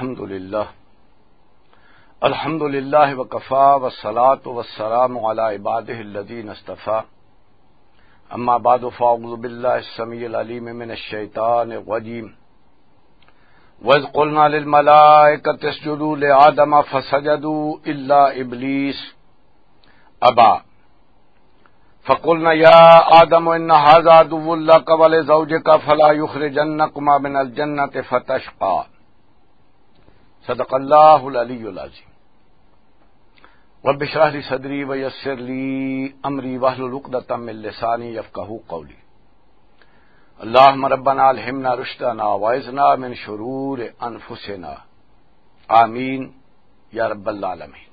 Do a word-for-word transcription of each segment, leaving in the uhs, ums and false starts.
الحمد للہ الحمد للہ وکفا والصلاۃ والسلام علی عبادہ الذین اصطفیٰ اما بعد فاعوذ باللہ السمیع العلیم من الشیطان الرجیم وَإِذْ قُلْنَا لِلْمَلَائِكَةِ اسْجُدُوا لِآدَمَ فَسَجَدُوا إِلَّا إِبْلِيسَ أَبَى فَقُلْنَا يَا آدَمُ إِنَّ هَذَا عَدُوٌّ لَكَ وَلِزَوْجِكَ فَلَا يُخْرِجَنَّكُمَا مِنَ الْجَنَّةِ فَتَشْقَى صدق اللہ العلی العظیم رب اشرح لی صدری ویسر لی امری واحلل عقدۃ من لسانی یفقہوا قولی اللہم ربنا الہمنا رشدنا واعذنا من شرور انفسنا آمین یا رب العالمین۔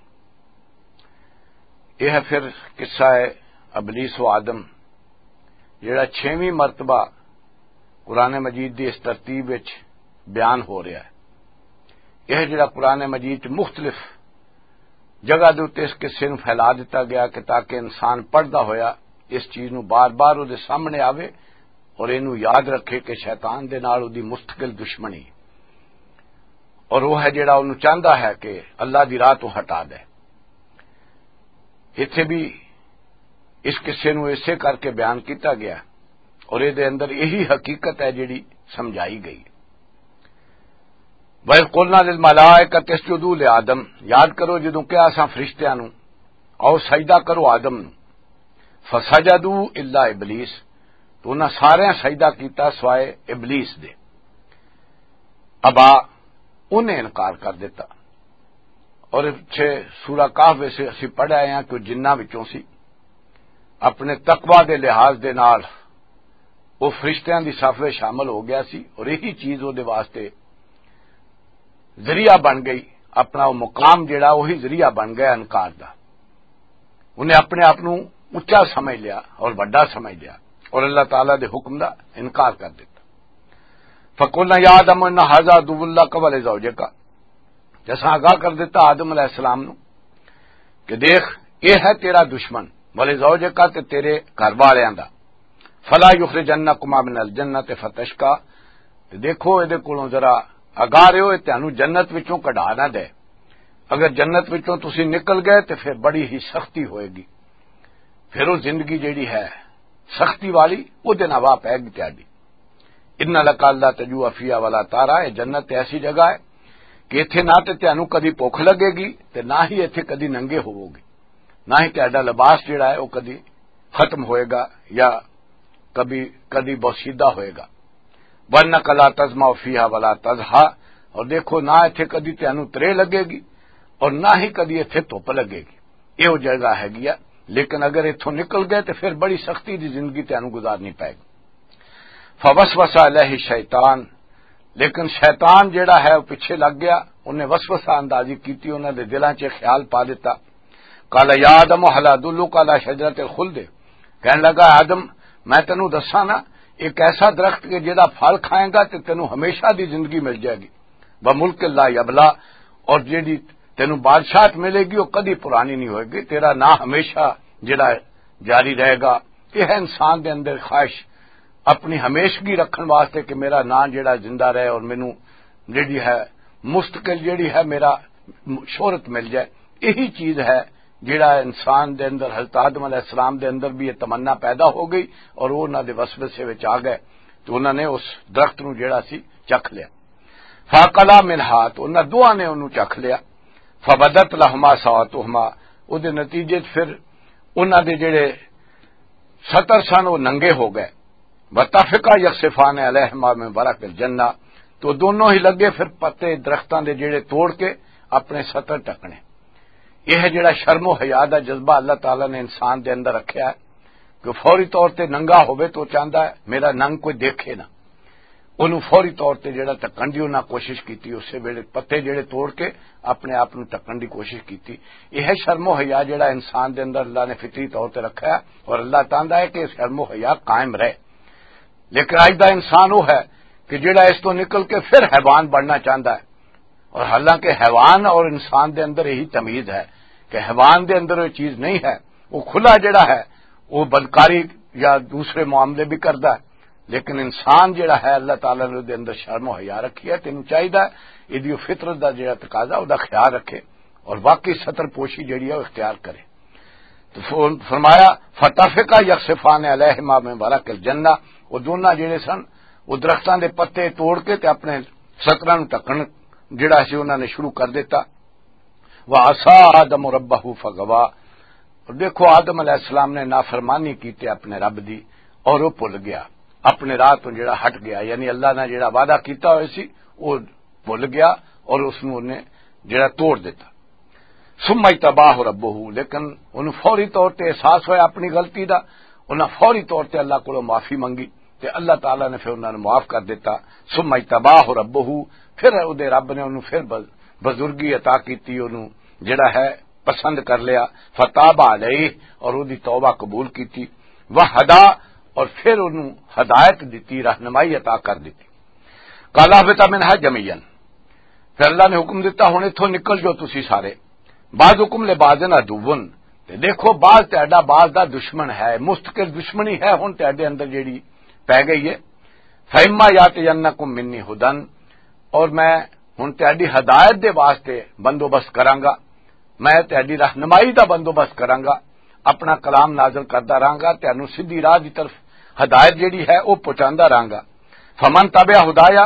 یہ ہے پھر قصہ ابلیس و آدم جڑا چھویں مرتبہ قرآن مجید دی اس ترتیب وچ بیان ہو رہا ہے۔ یہ جڑا قرآن مجید مختلف جگہ دے تے اس قصے نو پھیلا دیتا گیا کہ تاکہ انسان پڑھدا ہویا اس چیز نو بار بار او دے سامنے آوے اور اینو یاد رکھے کہ شیطان دے نال او دی مستقل دشمنی اور وہ ہے جڑا اونوں چاہندا ہے کہ اللہ دی راہ تو ہٹا دے۔ ایتھے بھی اس قصے نو ایسے کر کے بیان کیتا گیا اور اے دے اندر یہی حقیقت ہے جڑی سمجھائی گئی۔ وَإِذْ قُلْنَا لِلْمَلَائِكَةِ اسْجُدُوا لِآدَمَ، یاد کرو جدوں کہ اساں فرشتیاں نو او سجدہ کرو آدم نو، فَسَجَدُوا إِلَّا إِبْلِيسَ، تو انہاں سارے سجدہ کیتا سوائے ابلیس دے۔ ابا، انہیں انکار کر دیتا۔ اور چھ سورہ کہف ویسے اسی پڑھ آئے ہیں کہ جنہ وچوں سی، اپنے تقوی دے لحاظ دے نال وہ فرشتیاں دی صف وچ شامل ہو گیا سی اور یہی چیز وہ دے واسطے ذریعہ بن گئی، اپنا وہ مقام جڑا وہی ذریعہ بن گیا انکار دا۔ انہیں اپنے آپ نو اچا سمجھ لیا اور بڑا سمجھ لیا اور اللہ تعالی دے حکم دا انکار کر دیتا۔ فقلنا یا آدم ان ھذا عدو لک ولزوجک، جیسا آگاہ کر دیتا آدم علیہ السلام نو کہ دیکھ یہ ہے تیرا دشمن، ولزوجک تے تیرے گھر والیاں دا، فلا یخرجنکما من الجنۃ فتشقى، تے دیکھو اے دے کولوں ذرا اگاہ رہو تینوں جنت وچوں کڈا نہ دے، اگر جنت وچوں تسی نکل گئے تو پھر بڑی ہی سختی ہوئے گی، پھر وہ زندگی جیڑی ہے سختی والی وہ دن ہوا پے گی تیاری۔ ان لک اللہ تجوع فیہا ولا تارا، یہ جنت ایسی جگہ ہے کہ ایتھے نہ تے تینوں کدی بھوک لگے گی تے نہ ہی ایتھے کدی ننگے ہوو گے، نہ ہی تہاڈا لباس جڑا ہے وہ کدی ختم ہوئے گا یا کبھی کدی بوسیدہ ہوئے گا۔ وَإِنَّكَ لَا تَظْمَأُ فِيهَا وَلَا تَضْحَىٰ، اور دیکھو نہ ایتھے کدی تینوں ترے لگے گی اور نہ ہی کدی ایتھے دھوپ لگے گی، یہ وہ جگہ ہے گیا، لیکن اگر ایتھوں نکل گئے تو پھر بڑی سختی دی زندگی تینوں گزارنی پائے گی۔ فَوَسْوَسَ إِلَيْهِ الشَّيْطَانُ، لیکن شیطان جیڑا ہے وہ پیچھے لگ گیا، انہیں وسوسہ اندازی کیتی، انہوں نے دلاں چ خیال پا دیتا۔ قال یا آدم هل أدلك على شجرة الخلد، کہنے لگا آدم میں تینوں دساں نا ایک ایسا درخت کے جہاں پھل کھائے گا تو تینوں ہمیشہ دی زندگی مل جائے گی، بملک لا یبلا، اور جیڑی تینوں بادشاہت ملے گی وہ کدی پرانی نہیں ہوئے گی، تیرا نا ہمیشہ جڑا جاری رہے گا۔ یہ ہے انسان دے اندر خواہش اپنی ہمیشگی رکھن واسطے کہ میرا نا جڑا زندہ رہے اور مینوں جیڑی ہے مستقل جیڑی ہے میرا شہرت مل جائے۔ یہی چیز ہے جڑا انسان دے اندر حضرت آدم علیہ السلام دے اندر بھی یہ تمنا پیدا ہو گئی اور وہ انہاں دے وسوسے وچ آ گئے تو انہاں نے اس درخت نو جڑا سی چکھ لیا۔ فاکلا منہا، تو انہاں دوہاں نے انہوں چکھ لیا۔ فبدت لہما سواتہما، او دے نتیجے پھر انہاں دے جڑے ستر سن وہ ننگے ہو گئے۔ وطفقا یخصفان علیہما من ورق الجنہ، تو دونوں ہی لگے پھر پتے درختاں دے جڑے توڑ کے اپنے ستر ٹکنے۔ یہ ہے جڑا شرم و حیا دا جذبہ اللہ تعالیٰ نے انسان دے اندر رکھیا ہے کہ فوری طور تے ننگا ہوئے تو چاہتا ہے میرا ننگ کوئی دیکھے نہ، انہوں فوری طور تے جڑا ٹکن دی انہاں کوشش کیتی، اسے ویلے پتے جڑے توڑ کے اپنے آپ نو ٹکن دی کوشش کیتی۔ یہ ہے شرم و حیا جڑا انسان دے اندر اللہ نے فطری طور تے رکھا ہے اور اللہ چاہتا ہے کہ شرم و حیا قائم رہے۔ لیکن اج دا انسان وہ ہے کہ جڑا اس تو نکل کے پھر حیوان بننا چاہتا ہے، اور حالانکہ حیوان اور انسان دے اندر یہی تمیز ہے کہ حیوان دے اندر یہ چیز نہیں ہے، وہ کھلا جڑا ہے وہ بدکاری یا دوسرے معاملے بھی کرتا ہے، لیکن انسان جڑا ہے اللہ تعالی نے دے اندر شرم و حیا رکھی ہے، تینوں چاہیے ایدی فطرت دا جڑا تقاضا او دا خیال رکھے اور واقعی ستر پوشی جڑی ہے وہ اختیار کرے۔ تو فرمایا فتفقا یخصفان علیہما من ورق الجنہ، وہ دونوں جڑے سن وہ درختاں دے پتے توڑ کے تے اپنے ستراں نوں ٹکن جڑا سی انہوں نے شروع کر دیتا۔ وعصى آدم ربہ فغوا، اور دیکھو آدم علیہ السلام نے نافرمانی کی تے اپنے رب دی اور وہ بھول گیا، اپنے راہ تو جڑا ہٹ گیا، یعنی اللہ نے جڑا وعدہ کیتا ہوئے سی وہ بھول گیا اور اس نے انہیں جڑا توڑ دیتا۔ ثم اجتباہ ربہ، لیکن انہوں فوری طور تے احساس ہوا اپنی غلطی دا، انہوں فوری طور تے اللہ کو معافی منگی تے اللہ تعالیٰ نے پھر انہوں نے معاف کر دیتا۔ ثم اجتباہ ربہ، پھر اودے رب نے انہوں پھر بزرگی عطا کیتی، انہوں جڑا ہے پسند کر لیا، فتاب علیہ، اور اودی توبہ قبول کیتی، وہدا، اور پھر انہوں ہدایت دیتی، رہنمائی عطا کر دیتی۔ قال اهبطا منها جميعا، پھر اللہ نے حکم دیتا ہن اتھوں نکل جو تسی سارے، بعضکم لبعض عدو، تے دیکھو بعض تہاڈا بعض دا دشمن ہے، مستقل دشمنی ہے ہن تہاڈے اندر جیڑی پی گئی ہے۔ فإما یاتینکم منی ھدی، اور میں ہن تہاڈی ہدایت دے واسطے بندوبست کراں گا، میں تہاڈی رہنمائی دا بندوبست کراں گا، اپنا کلام نازل کردا رہاں گا، تانوں سیدھی راہ دی طرف ہدایت جیڑی ہے وہ پہنچاندا رہاں گا۔ فمن تبع ہدایا،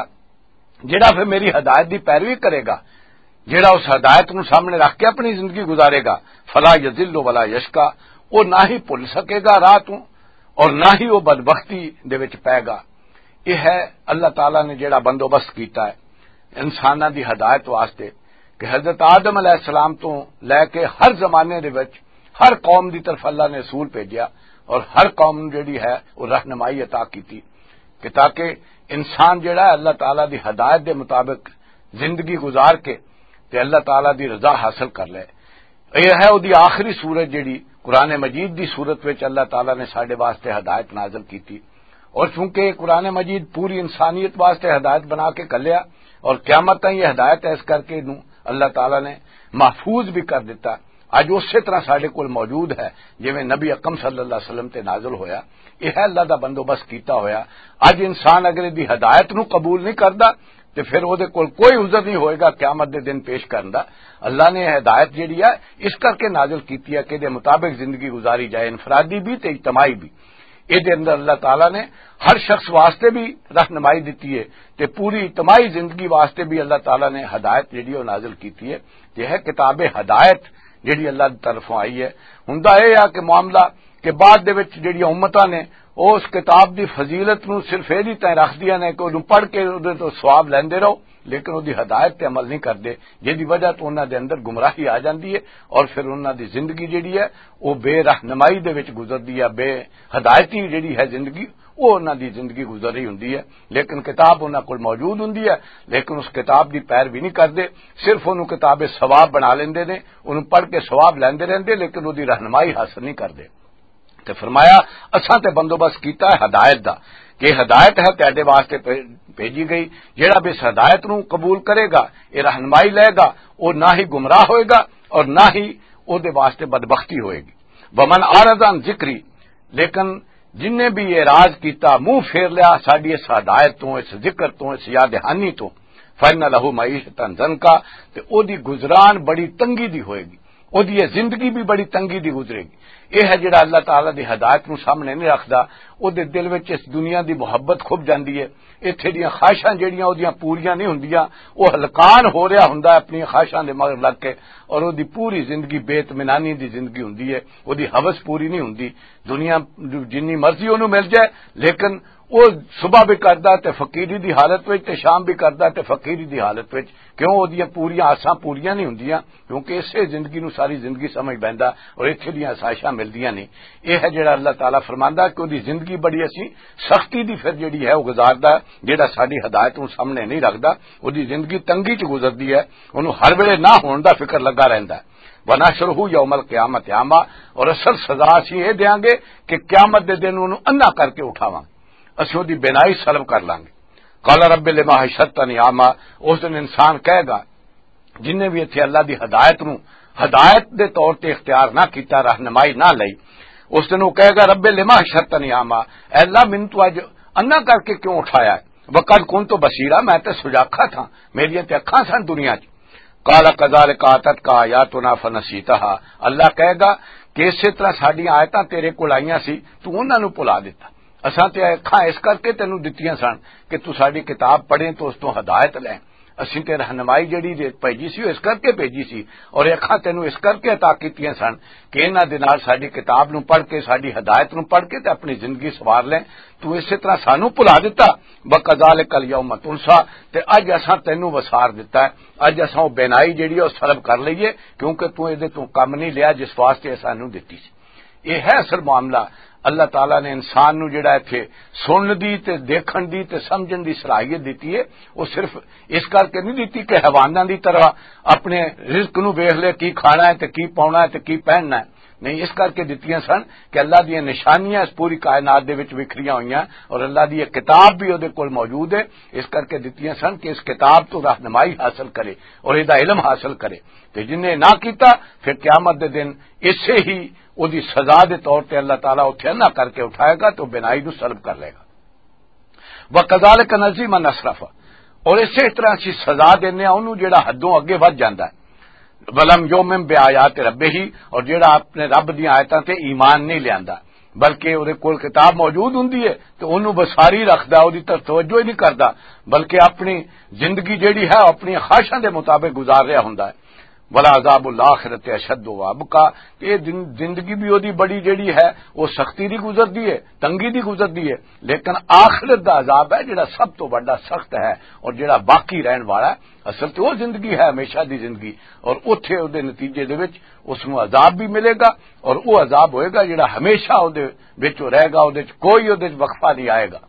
جڑا پھر میری ہدایت دی پیروی کرے گا، جڑا اس ہدایت نو سامنے رکھ کے اپنی زندگی گزارے گا، فلا یذل ولا یشقا، وہ نہ ہی بھول سکے گا راہ تو اور نہ ہی وہ بدبختی دے وچ پائے گا۔ یہ ہے اللہ تعالیٰ نے جڑا بندوبست کیتا ہے انساناں دی ہدایت واسطے، کہ حضرت آدم علیہ السلام تو لے کے ہر زمانے دے وچ ہر قوم دی طرف اللہ نے رسول بھیجیا اور ہر قوم جڑی ہے وہ رہنمائی عطا کیتی، کہ تاکہ انسان جڑا ہے اللہ تعالیٰ دی ہدایت دے مطابق زندگی گزار کے تے اللہ تعالیٰ دی رضا حاصل کر لے۔ یہ ہے اودی آخری سورت جڑی قرآن مجید دی صورت وچ اللہ تعالیٰ نے ساڈے واسطے ہدایت نازل کیتی، اور چونکہ قرآن مجید پوری انسانیت واسطے ہدایت بنا کے کلیا اور قیامت تک یہ ہدایت ایس کر کے نو اللہ تعالیٰ نے محفوظ بھی کر دیتا، اج اسی طرح ساڈے کول موجود ہے جویں نبی اکرم صلی اللہ علیہ وسلم تے نازل ہویا۔ یہ ہے اللہ دا بندوبست کیتا ہویا۔ اج انسان اگر دی ہدایت نو قبول نہیں کردا تے پھر او دے کول کوئی عذر نہیں ہوئے گا قیامت دے دن پیش کرن دا۔ اللہ نے ہدایت جیڑی ہے اس کر کے نازل کیتی ہے کہ دے مطابق زندگی گزاری جائے، انفرادی بھی تے اجتماعی بھی۔ اے دے اندر اللہ تعالیٰ نے ہر شخص واسطے بھی رہنمائی دیتی ہے تے پوری اجتماعی زندگی واسطے بھی اللہ تعالیٰ نے ہدایت جیڑی ہے نازل کیتی ہے۔ یہ ہے کتاب ہدایت جیڑی اللہ دی طرفوں آئی ہے۔ ہوندا اے ہے کہ معاملہ کہ بعد دے وچ جیڑی امتاں نے اس کتاب دی فضیلت نو صرف ایدی تے رکھ دیا نے کہ انہوں پڑھ کے اودے تو ثواب لیندے رہو، لیکن اودی ہدایت تے عمل نہیں کردے، جس دی وجہ تو انہاں دے اندر گمراہی آ جاندی ہے اور پھر انہاں دی زندگی جیڑی ہے وہ بے رہنمائی دے وچ گزردی ہے، بے ہدایتی جیڑی ہے زندگی وہ انہاں دی زندگی گزر رہی ہوندی ہے۔ لیکن کتاب انہاں کول موجود ہوندی ہے، لیکن اس کتاب دی پیروی نہیں کردے، صرف انہوں کتاب ثواب بنا لیندے نے، انہوں پڑھ کے ثواب لیندے رہندے، لیکن اودی رہنمائی حاصل نہیں کردے۔ تے فرمایا اساں تے بندوبست کیتا ہے ہدایت دا، کہ ہدایت ہے تہاڈے واسطے بھیجی گئی، جیڑا بھی اس ہدایت نو قبول کرے گا، یہ رہنمائی لے گا، وہ نہ ہی گمراہ ہوئے گا اور نہ ہی او دے واسطے بدبختی ہوئے گی۔ ومن اعرض عن ذکری، لیکن جن نے بھی اعراض کیتا، منہ پھیر لیا ساڈی اس ہدایت تو، اس ذکر تو، اس یاد دہانی تو، فإن له معیشۃ ضنکا، تے او دی گزران بڑی تنگی دی ہوئے گی، او دی زندگی بھی بڑی تنگی دی گزرے گی۔ یہ ہے جڑا اللہ تعالیٰ دی ہدایت نو سامنے نہیں رکھدا، او دے دل وچ اس دنیا دی محبت کھب جاندی ہے، ایتھے دیاں خواہشاں جڑیاں او دیاں پوریاں نہیں ہوندیاں، او ہلکان ہو رہا ہوندا ہے اپنی خواہشاں دے مگر لگ کے، اور او دی پوری زندگی بے اطمینانی دی زندگی ہوندی ہے، او دی ہوس پوری نہیں ہوندی۔ دنیا جنی مرضی اونوں مل جائے، لیکن وہ صبح بھی کردا تے فقیری دی حالت وچ تے شام بھی کردا تے فقیری دی حالت وچ، کیوں او دیاں پوریاں آساں پوریاں نہیں ہوندیاں، کیونکہ اسے زندگی نو ساری زندگی سمجھ بیندا اور ایتھے دیاں آسائشاں ملدیاں نہیں۔ یہ ہے جڑا اللہ تعالیٰ فرماندا کہ اودی زندگی بڑی اسی سختی دی پھر جڑی ہے وہ گزاردا، جڑا ساڈی ہدایت نو سامنے نہیں رکھدا، اودی زندگی تنگی چ گزردی ہے، اونوں ہر ویلے نہ ہون دا فکر لگا رہندا ہے۔ وَنَحْشُرُهُ يَوْمَ الْقِيَامَةِ أَعْمَىٰ، اور اصل سزا اسی یہ دیاں گے کہ قیامت دے دن اونوں اندھا کر کے اٹھاواں، اسی اودی بینائی سلب کر لیں گے۔ قال رب لما حشرتنی اعمیٰ، اس دن انسان کہے گا جن نے بھی اتنے اللہ دی ہدایت نو ہدایت دے طور تے اختیار نہ کیتا، رہنمائی نہ لئی، اس دن وہ کہے گا رب لما حشرتنی اعمیٰ، اے اللہ من تو اج انا کر کے کیوں اٹھایا ہے؟ وقد کنت بصیرا، میں تے سجاکھا تھا، میری تے اکھاں سن دنیا چ۔ قال کذالک آتتک آیاتنا فنسیتھا، اللہ کہے گا کہ اسی طرح ساڈی آیتاں تیرے کول آئیاں سی، تو انہاں نوں بھلا دتا۔ اساں تے اکھاں اس کر کے تینوں دتیاں سن کہ تو ساڈی کتاب پڑھیں تو اس تو ہدایت لیں، اسی تے رہنمائی جڑی بھیجی سی اس کر کے بھیجی سی، اور اکھاں تینوں اس کر کے عطا کیتیاں سن کہ انہاں دے نال ساڈی کتاب نوں پڑھ کے ساڈی ہدایت نوں پڑھ کے تے اپنی زندگی سوار لیں، تو اسی طرح سانو بھلا دتا۔ وکذالک الیوم تنسا، تے اج اساں تینوں وسار دتا ہے، اج اساں او بینائی جڑی ہے او سلب کر لئیے، کیونکہ تو اے دے تو کم نہیں لیا جس واسطے سانو دتی سی۔ یہ ہے اصل معاملہ۔ اللہ تعالیٰ نے انسان نو جڑا ایتھے سنن دی تے دیکھن دی تے سمجھن دی صلاحیت دیتی ہے، وہ صرف اس کر کے نہیں دیتی کہ حیواناں دی طرح اپنے رزق نو ویکھ لے کی کھانا ہے تے کی پاؤنا ہے تے کی پہننا ہے، نہیں، اس کر کے دتیاں سن کہ اللہ دی نشانیاں اس پوری کائنات دے وچ وکھریاں ہوئیاں، اور اللہ دی ایک کتاب بھی اودے کول موجود ہے، اس کر کے دتیاں سن کہ اس کتاب تو رہنمائی حاصل کرے اور ادا علم حاصل کرے، تے جن نے نہ کیتا پھر قیامت دے دن اسے ہی او دی سزا دے طور تے اللہ تعالیٰ اتھے نہ کر کے اٹھائے گا تو بینائی نو سلب کر لے گا۔ وَكَذَلِكَ نَجْزِي مَنْ أَسْرَفَ، اور اسی طرح اسی سزا دینے انہوں جیڑا حدوں اگے ود جاندا ہے۔ وَلَمْ يُؤْمِنْ بِآيَاتِ رَبِّهِ، اور جیڑا اپنے رب دی آیتاں تے ایمان نہیں لیاندا بلکہ اودے کول کتاب موجود ہوندی ہے تو انہوں بساری رکھدا، اودی طرف توجہ ہی نہیں کردا، بلکہ اپنی زندگی جیڑی ہے اپنی خواہشاں دے مطابق گزار رہا ہوندا ہے۔ ولا عذاب الآخرت اشد وابقا، یہ زندگی بھی وہی بڑی جیڑی ہے وہ سختی دی گزردی ہے، تنگی دی گزردی ہے، لیکن آخرت دا عذاب ہے جڑا سب تو بڑا سخت ہے اور جڑا باقی رہن والا ہے۔ اصل تو وہ زندگی ہے ہمیشہ دی زندگی، اور اتھے او دے نتیجے دے وچ اس نو عذاب بھی ملے گا، اور وہ عذاب ہوئے گا جڑا ہمیشہ او دے وچ رہے گا، او دے کوئی او دے وقفہ نہیں آئے گا۔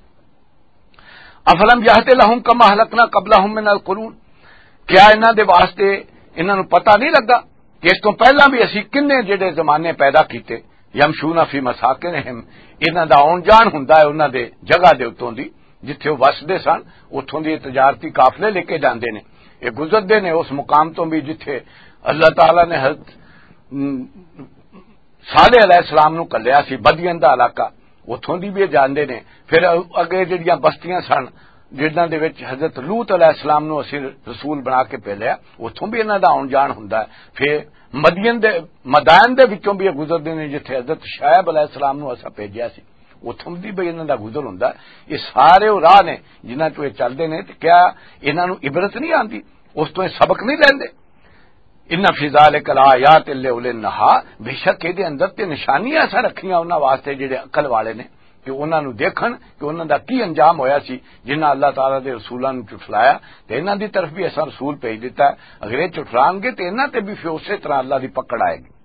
افلم یہد لہم کما اہلکنا قبلہم من القرون، کیا انہاں دے واسطے انہاں نوں پتہ نہیں لگا کہ اس تو پہلا بھی اسی کنے جڑے زمانے پیدا کیتے، یمشون فی مساکنہم، انہاں دا آن جان ہوندا ہے انہاں دے جگہ دے اتوں دی جتھے وہ وسدے سن، اتھوں دی تجارتی قافلے لے کے جاندے نے، یہ گزردے نے اس مقام تو بھی جتھے اللہ تعالیٰ نے حضرت صالح علیہ السلام نو کلیا سی، بدین دا علاقہ، اتھوں دی بھی جاندے نے۔ پھر اگے جڑیاں بستیاں سن جنہاں دے وچ حضرت لوط علیہ السلام نو اسی رسول بنا کے بھیجیا، اتھوں بھی انہاں دا آن جان ہوندا ہے۔ پھر مدین دے مدائن دے وچوں بھی گزردے نے جتھے حضرت شعیب علیہ السلام نو اسا بھیجیا سی، اتھوں دی بھی انہاں دا گزر ہوندا ہے۔ یہ سارے راہ نے جنہاں چوں یہ چلدے نے، تے کیا انہاں نو عبرت نہیں آندی، اس تو سبق نہیں لیندے؟ ان فی ذالک الآیات لأولی النہی، بے شک دے اندر تے نشانیاں سا رکھیاں انہاں واسطے جڑے عقل والے نے، کہ انہاں نو دیکھن کہ انہاں دا کی انجام ہویا سی جنہاں اللہ تعالیٰ دے رسولاں نو چٹلایا، تے انہاں دی طرف بھی ایسا رسول بھیج دیتا ہے، اگر یہ چٹلان گے تے انہاں تے بھی پھر اسی طرح اللہ دی پکڑ آئے گی۔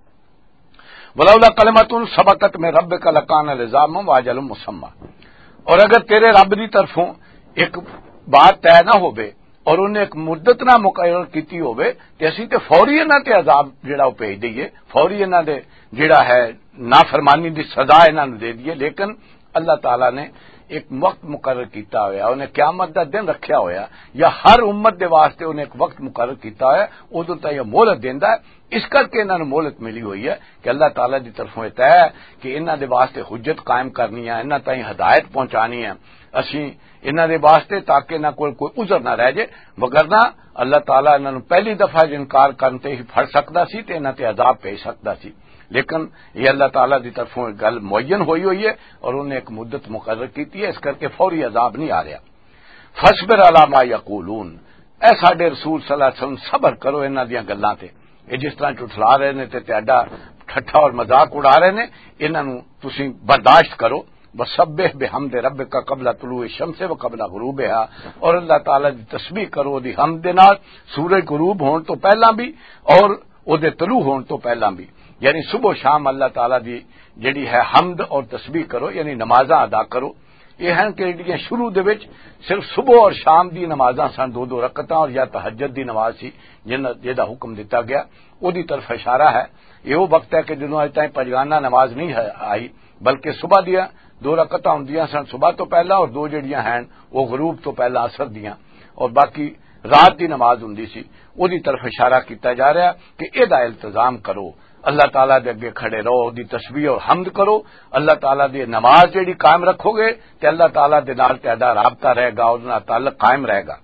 ولولا کلمۃ سبقت من ربک لکان لزاما واجل مسمى، اور اگر تیرے رب دی طرفوں ایک بات طے نہ ہوے اور انہیں ایک مدت نہ مقرر کیتی ہوے تے اسی تے فوری انہاں تے عذاب جڑا وہ بھیج دئیے، فوری انہاں دے جڑا ہے نافرمانی دی سزا انہاں نوں دے دیے، لیکن اللہ تعالیٰ نے ایک وقت مقرر کیتا ہویا، انہیں قیامت دا دن رکھیا ہویا، یا ہر امت دے واسطے انہیں ایک وقت مقرر کیتا ہویا، ادوں تک یہ مہلت دیندا ہے۔ اس کر کے انہاں نوں مہلت ملی ہوئی ہے کہ اللہ تعالیٰ دی طرفوں یہ طے ہے کہ انہاں دے واسطے حجت قائم کرنی ہے، انہاں تائیں ہدایت پہنچانی ہے اسی انہاں دے واسطے، تاکہ نہ کوئی کوئی عذر نہ رہ جائے، وگرنہ اللہ تعالیٰ انہاں نوں پہلی دفعہ انکار کرتے ہی پھڑ سکدا سی تے انہاں تے عذاب بھیج سکدا سی، لیکن یہ اللہ تعالیٰ دی طرفوں ایک گل معین ہوئی ہوئی ہے اور انہیں ایک مدت مقرر کیتی ہے، اس کر کے فوری عذاب نہیں آ رہا۔ فاصبر علی ما یقولون، اے ساڈے رسول صلی اللہ علیہ وسلم صبر کرو انہاں دیاں گلاں تے، یہ جس طرح چٹلا رہے نے تے تہاڈا ٹھٹھا اور مذاق اڑا رہے نے، انہاں نوں تسی برداشت کرو۔ وسبح بحمد ربک قبل طلوع الشمس و قبل غروبها، اور اللہ تعالیٰ دی تسبیح کرو دی حمد دے نال سورج غروب ہون تو پہلا بھی اور او دے طلوع ہون تو پہلا بھی، یعنی صبح و شام اللہ تعالیٰ دی جڑی ہے حمد اور تسبیح کرو، یعنی نمازاں ادا کرو۔ یہ ہیں کہ جڑیاں شروع دے وچ صرف صبح اور شام دی نمازاں سن، دو دو رکعتاں، اور یا تہجد دی نماز سی جہدا حکم دیتا گیا، او دی طرف اشارہ ہے۔ یہ وہ وقت ہے کہ جدوں اج تائیں پنجگانہ نماز نہیں ہے آئی، بلکہ صبح دیا دو رکعتاں ہوندیاں سن صبح تو پہلا، اور دو جڑیاں ہیں وہ غروب تو پہلا عصر دیاں، اور باقی رات دی نماز ہوندی سی، او دی طرف اشارہ کیتا جا رہا کہ ادا التزام کرو۔ اللہ تعالیٰ دے اگے کھڑے رہو، دی تسبیح اور حمد کرو، اللہ تعالیٰ دی نماز جیڑی قائم رکھو گے تے اللہ تعالیٰ دے نال تہاڈا رابطہ رہے گا، اس نال تعلق قائم رہے گا۔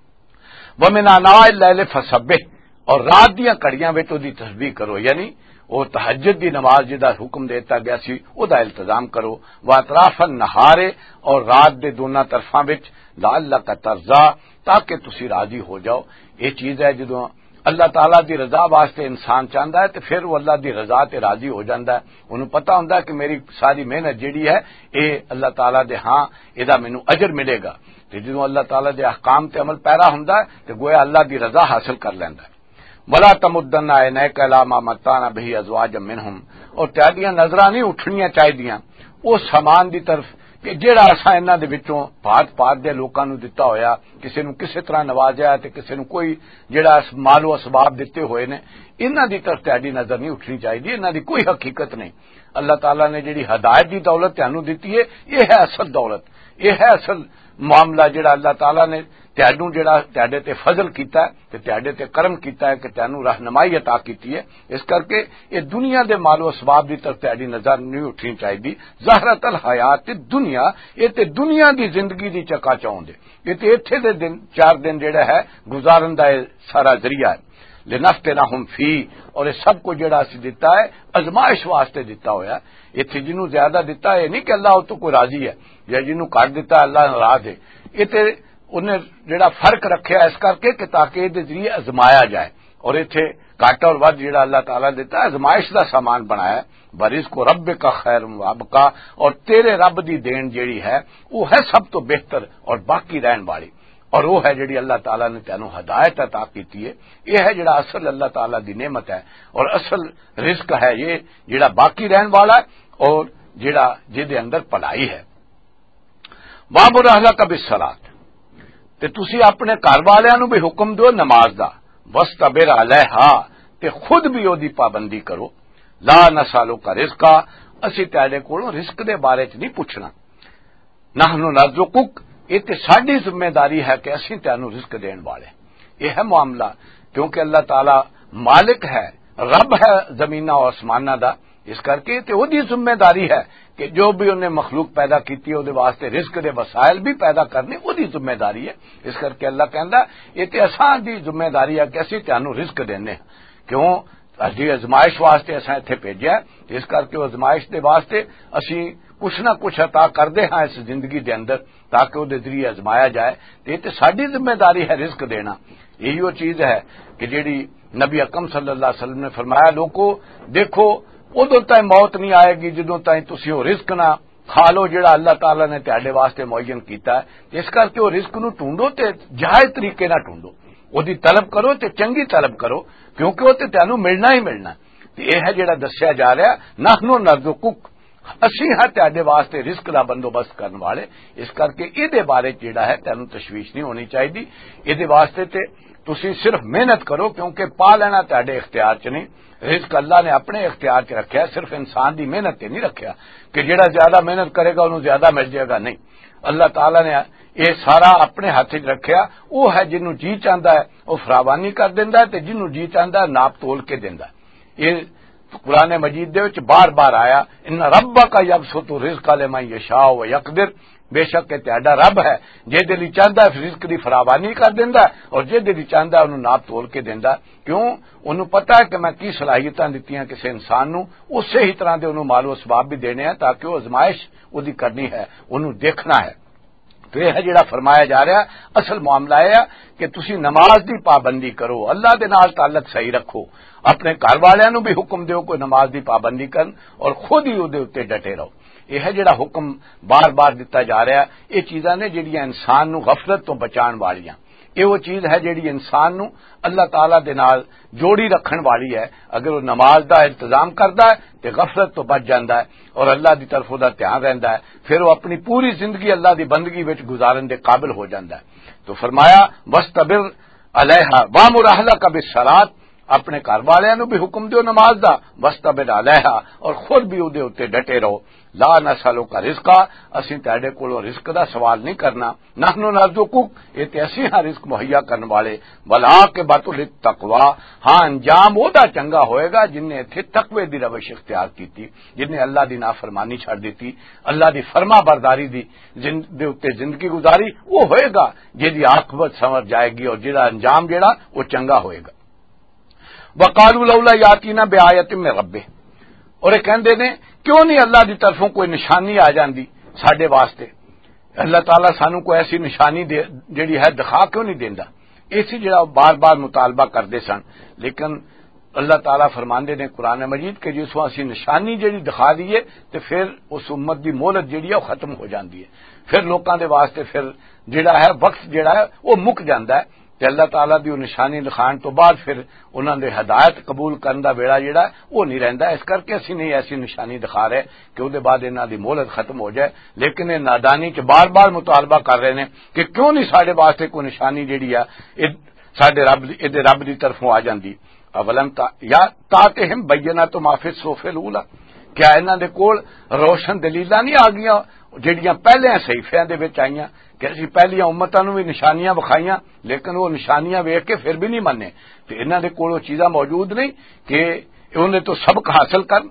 وَمِنْ آنَاءِ اللَّيْلِ فَسَبِّحْ، اور رات دیاں کڑیاں وچ دی تسبیح کرو، یعنی وہ تہجد دی نماز جدا حکم دیتا گیا سی او دا التزام کرو۔ وَاطْرَافَ النَّهَارِ، اور رات دے دونوں طرفاں وچ لَعَلَّكَ تَرْضَىٰ، تاکہ تسی راضی ہو جاؤ۔ یہ چیز ہے جدوں اللہ تعالیٰ دی رضا واسطے انسان چاہتا ہے تو پھر وہ اللہ دی رضا تے راضی ہو جاتا ہے، انہوں پتہ ہوندا ہے کہ میری ساری محنت جیڑی ہے اے اللہ تعالیٰ دے ہاں ایدا مینوں اجر ملے گا، تے جدوں اللہ تعالیٰ دے احکام تے عمل پیرا ہوندا ہے تے گویا اللہ دی رضا حاصل کر لیندا ہے۔ وَلَا تَمُدَّنَّ عَيْنَيْكَ إِلَىٰ مَا مَتَّعْنَا بِهِ أَزْوَاجًا مِّنْهُمْ، اور تہاڈیاں نظراں نہیں اٹھنیاں چاہیدیاں اس سامان دی طرف کہ جہڑا اساں انہاں دے وچوں بھات بھات دے لوکاں نوں دتا ہویا، کسے نوں کسے طرح نوازیا تے کسے نوں کوئی جہڑا مال و اسباب دتے ہوئے نے، انہاں دی طرف تہاڈی نظر نہیں اٹھنی چاہیے، انہاں دی کوئی حقیقت نہیں۔ اللہ تعالیٰ نے جہڑی ہدایت دی دولت تانوں دتی ہے، یہ ہے اصل دولت، یہ ہے اصل معاملہ جہڑا اللہ تعالیٰ نے تہاڈوں جہڑا تہاڈے تے فضل کیتا ہے تے تہاڈے تے کرم کیتا ہے کہ تانوں رہنمائی عطا کیتی ہے، اس کر کے یہ دنیا دے مال و اسباب دی طرف تہاڈی نظر نہیں اٹھنی چاہیے۔ زہرۃ الحیات دنیا، یہ تے دنیا دی زندگی دی چکا چوند ہے، یہ تے ایتھے دے دن چار دن جہڑا ہے گزارن دا سارا ذریعہ ہے۔ لنفتنہم فی، اور یہ سب کو جڑا اسی دیتا ہے ازمائش واسطے دیتا ہویا ہے۔ ایتھے جنوں زیادہ دیتا ہے نہیں کہ اللہ تو کوئی راضی ہے، یا جنوں گھٹ دیتا ہے اللہ ناراض ہے، یہ تے انہیں جڑا فرق رکھیا اس کر کے کہ تاکہ یہ ذریعے ازمایا جائے، اور ایتھے گھٹ اور ود جڑا اللہ تعالیٰ دیتا ہے ازمائش دا سامان بنایا ہے۔ برزق رب کا خیر وابقا، اور تیرے رب دی دین جیڑی ہے وہ ہے سب تو بہتر اور باقی رہن والی، اور وہ ہے جڑی اللہ تعالیٰ نے تینوں ہدایت عطا کیتی ہے، یہ ہے جڑا اصل اللہ تعالیٰ دی نعمت ہے، اور اصل رزق ہے یہ جڑا باقی رہن والا ہے اور جڑا جدے اندر پلائی ہے۔ وَأْمُرْ أَهْلَكَ بِالصَّلَاةِ، تے تسی اپنے گھر والیاں نو بھی حکم دو نماز دا، وَاسْتَبِرْ عَلَيْهَا، تے خود بھی او دی پابندی کرو۔ لا نسألُكَ رِزْقًا، اسی تیرے کولوں رزق دے بارے چ نہیں پوچھنا، نحن نرزقک، یہ تے ساڈی ذمہ داری ہے کہ اسی تینوں رزق دین والے، یہ ہے معاملہ، کیونکہ اللہ تعالی مالک ہے، رب ہے زمینہ اور آسمانہ دا، اس کر کے تے وہی ذمہ داری ہے کہ جو بھی انہیں مخلوق پیدا کیتی ہے واسطے رزق دے وسائل بھی پیدا کرنے وہی ذمہ داری ہے۔ اس کر کے اللہ کہندا یہ تے اساں دی ذمہ داری ہے کہ اسی تینوں رزق دینے، کیوں اسی ازمائش واسطے اساں ایتھے بھیجیا ہے، اس کر کے ازمائش دے واسطے اسی کچھ نہ کچھ عطا کردے ہاں اس زندگی دے اندر تاکہ وہ ذریعے ازمایا جائے، تے تے ساڈی ذمہ داری ہے رزق دینا۔ یہی وہ چیز ہے کہ جیڑی نبی اکرم صلی اللہ علیہ وسلم نے فرمایا لوگو دیکھو ادو تائیں موت نہیں آئے گی جدوں تائیں تسی وہ رزق نہ کھا لو جڑا اللہ تعالیٰ نے تہاڈے واسطے معین کیتا ہے، اس کر کے وہ رزق نو ٹونڈو تے جائز طریقے نہ ٹونڈو، وہی طلب کرو تے چنگی طلب کرو، کیونکہ وہ تے تینوں ملنا ہی ملنا۔ تے یہ ہے جڑا دسیا جا رہا نحن نرزقک، اسی ہاں تہاڈے واسطے رزق دا بندوبست کرن والے، اس کر کے یہ بارے جڑا ہے تینوں تشویش نہیں ہونی چاہیے، یہ واسطے تے تسی صرف محنت کرو، کیونکہ پا لینا تہاڈے اختیار چ نہیں، رزق اللہ نے اپنے اختیار چ رکھا ہے، صرف انسان دی محنت تے نہیں رکھا کہ جڑا زیادہ محنت کرے گا انہوں زیادہ مل جائے گا، نہیں، اللہ تعالیٰ نے یہ سارا اپنے ہاتھ چ رکھیا، وہ ہے جنوں جی چاہتا ہے وہ فراوانی کر دیندا ہے تے جنوں جی چاہتا ہے ناپ تول کے دیندا ہے۔ یہ قرآن مجید دے وچ بار بار آیا ان ربک یبسط الرزق لمن یشاء ویقدر، بے شک کہ تہاڈا رب ہے جے دل چاہتا ہے رزق دی فراوانی کر دیندا ہے اور جے دل چاہتا ہے انہوں ناپ تول کے دیندا ہے، کیوں انہوں پتہ ہے کہ میں کی صلاحیتاں دتیاں کسی انسان نو، اسی ہی طرح دے انہوں مال و اسباب بھی دینے ہیں تاکہ وہ ازمائش اودی کرنی ہے، انہوں دیکھنا ہے۔ تو یہ ہے جڑا فرمایا جا رہا اصل معاملہ ہے کہ تسی نماز دی پابندی کرو، اللہ دے نال تعلق صحیح رکھو، اپنے گھر والیاں نو بھی حکم دیو کوئی نماز دی پابندی کرن اور خود ہی اودے اوتے ڈٹے رہو۔ یہ ہے جڑا حکم بار بار دتا جا رہا ہے، یہ چیزاں نے جڑیاں انسان نو غفلت تو بچان والیاں، یہ وہ چیز ہے جڑی انسان نو اللہ تعالیٰ دے نال جوڑی رکھن والی ہے، اگر وہ نماز دا انتظام کردا ہے تے غفلت تو بچ جاندا ہے اور اللہ دی طرف دا دھیان رہندا ہے، پھر وہ اپنی پوری زندگی اللہ دی بندگی وچ گزارن دے قابل ہو جاندا ہے۔ تو فرمایا وَاسْتَبِرْ عَلَيْهَا وَأْمُرْ أَهْلَكَ بِالصَّلَاةِ، اپنے گھر والوں نو بھی حکم دیو نماز دا واستبر علیہا اور خود بھی اودے اتے ڈٹے رہو لا نسالو کا رزقا اسی تہاڈے کولوں رزق دا سوال نہیں کرنا نحنو نرزقک اے تے اسی ہاں رزق مہیا کرن والے ولا کہ باتو للتقوا ہاں انجام او دا چنگا ہوئے گا جن نے ایتھے تقوی دی روش اختیار کیتی جن نے اللہ دی نافرمانی چھڑ دیتی اللہ دی فرما برداری دی دے اتے زندگی گزاری وہ ہوئے گا جہی عاقبت سنور جائے گی اور جہاں انجام جہاں وہ چنگا ہوئے گا وقالوا لولا یاتینا بآیۃ من ربہ اور یہ کہندے نے کیوں نہیں اللہ دی طرفوں کوئی نشانی آ جاندی ساڈے واسطے اللہ تعالیٰ سانو کوئی ایسی نشانی دے جڑی ہے دکھا کیوں نہیں دیندا اسی جڑا بار بار مطالبہ کردے سن لیکن اللہ تعالیٰ فرماندے نے قرآن مجید کہ جس اسی نشانی جڑی دکھا دیے تو پھر اس امت دی مہلت جڑی ہے وہ ختم ہو جاندی ہے پھر لوکاں دے واسطے پھر جڑا ہے وقت جڑا ہے وہ مک جاندا ہے تے اللہ تعالیٰ دی وہ نشانی دکھان تو بعد پھر انہاں دے ہدایت قبول کرن دا ویڑا جڑا ہے وہ نہیں رہندا اس کر کے اسی نہیں ایسی نشانی دکھا رہے کہ وہ بعد انہاں دی مہلت ختم ہو جائے لیکن یہ نادانی چ بار بار مطالبہ کر رہے ہیں کہ کیوں نہیں ساڈے واسطے کوئی نشانی جڑی ہے ساڈے رب دی رب دی طرفوں آ جاندی اولم تا یا تاتہم بینات ما فی الصحف الاولی کیا انہاں دے کول روشن دلیلاں نہیں آ گئیاں جہاں پہلے صحیفیاں دے وچ آئیاں کہ اسی پہلیاں امتاں نوں بھی نشانیاں وکھائیاں لیکن وہ نشانیاں ویکھ کے پھر بھی نہیں مننے تے انہاں دے کول وہ چیزاں موجود نہیں کہ انہیں تو سبق حاصل کر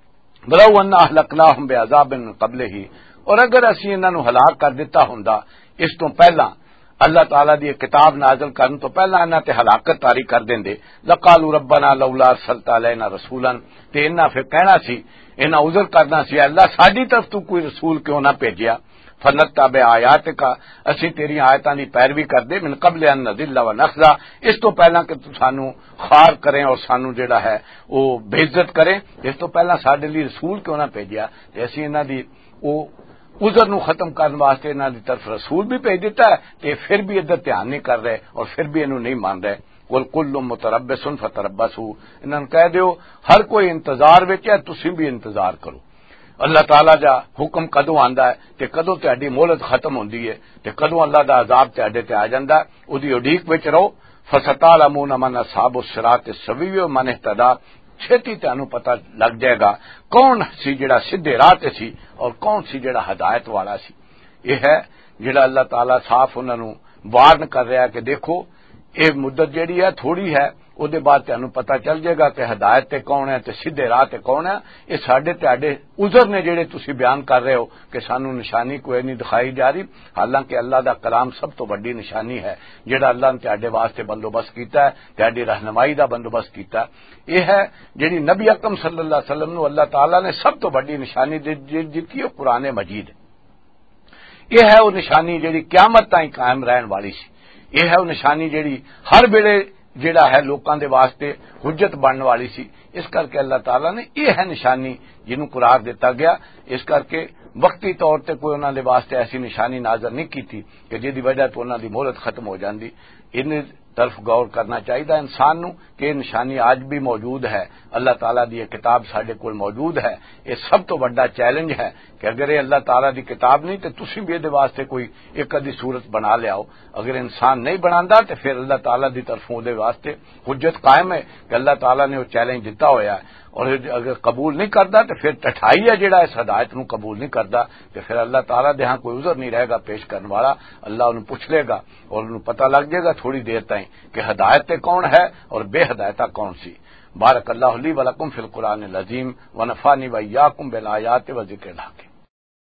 ولو ان اہلکناہم بعذاب من قبلہ اور اگر اسی انہاں نوں ہلاک کر دیتا ہوندا اس تو پہلا اللہ تعالیٰ دی کتاب نازل کرن تو پہلا انہاں تے ہلاکت طاری کر دیندے لقالوا ربنا لولا ارسلت علینا رسولا تے انہاں پھر کہنا سی انہاں عذر کرنا سی اللہ ساڈی طرف تو کوئی رسول کیوں نہ بھیجیا فنتبع آیاتک اسی تیری آیتاں دی پیروی کر دے من قبل ان نذل و نخزا اس تو پہلا کہ تو سانو خار کریں اور سانو جڑا ہے وہ بے عزت کریں اس تو پہلا ساڈے لیے رسول کیوں نہ بھیجیا تے اسی انہاں دی او عذر نو ختم کرنے واسطے انہاں دی طرف رسول بھی بھیج دیتا ہے تے پھر بھی ادھر دھیان نہیں کر رہے اور پھر بھی انہوں نہیں مان رہے قل کل متربص فتربصوا انہاں کہہ دیو ہر کوئی انتظار وچ ہے تسی بھی انتظار کرو اللہ تعالیٰ جا حکم کدوں آندا ہے تے کدوں تہاڈی مہلت ختم ہوندی ہے تے کدوں اللہ دا عذاب تہاڈے تے آ جاندا ہے اودی اڈیق وچ رہو فستعلمون من اصحاب الصراط السوی ومن اهتدى چھتی تانوں پتہ لگ جائے گا کون سی جڑا سیدھے راہ تے سی اور کون سی جڑا ہدایت والا سی یہ ہے جڑا اللہ تعالیٰ صاف انہاں نوں وارن کر رہا ہے کہ دیکھو یہ مدت جڑی ہے تھوڑی ہے او دے بعد تانوں پتہ چل جائے گا کہ ہدایت تے کون ہے تے سیدھے راہ تے کون ہے یہ ساڈے تہاڈے عذر نے جڑے تسی بیان کر رہے ہو کہ سانوں نشانی کوئی نہیں دکھائی جا رہی حالانکہ اللہ دا کلام سب تو بڑی نشانی ہے جڑا اللہ نے تہاڈے واسطے بندوبست کیتا ہے تہاڈی رہنمائی دا بندوبست کیتا ہے یہ ہے جڑی نبی اکرم صلی اللہ علیہ وسلم نو اللہ تعالیٰ نے سب تو بڑی نشانی دتی ہے قرآن مجید یہ ہے وہ نشانی جڑی قیامت تائیں قائم رہن والی سی یہ ہے وہ نشانی جڑی ہر ویلے جڑا ہے لوکاں دے واسطے حجت بننے والی سی اس کر کے اللہ تعالیٰ نے یہ ہے نشانی جنوں قرار دیتا گیا اس کر کے وقتی طور تے کوئی انہاں دے واسطے ایسی نشانی نازل نہیں کی تھی کہ جس دی وجہ تو انہاں دی مہلت ختم ہو جاندی ان طرف غور کرنا چاہیے انسان نو کہ یہ نشانی آج بھی موجود ہے اللہ تعالیٰ دی یہ کتاب ساڈے کول موجود ہے یہ سب تو بڑا چیلنج ہے کہ اگر یہ اللہ تعالیٰ دی کتاب نہیں تو تسی بھی دے واسطے کوئی ایک ادھی صورت بنا لیاؤ اگر انسان نہیں بناندا تو پھر اللہ تعالیٰ دی طرفوں دے واسطے حجت قائم ہے کہ اللہ تعالیٰ نے وہ چیلنج دیتا ہویا ہے اور اگر قبول نہیں کرتا تو پھر ٹٹھائی ہے جڑا اس ہدایت نو قبول نہیں کرتا تو پھر اللہ تعالیٰ دے ہاں کوئی عذر نہیں رہے گا پیش کرنے والا اللہ انہوں پوچھ لے گا اور انہوں پتہ لگ جائے گا تھوڑی دیر تائیں کہ ہدایت کون ہے اور بے ہدایتہ کون سی بارک اللہ لی ولکم فی القرآن العظیم ونفعنی وایاکم بالآیات و ذکر الحکیم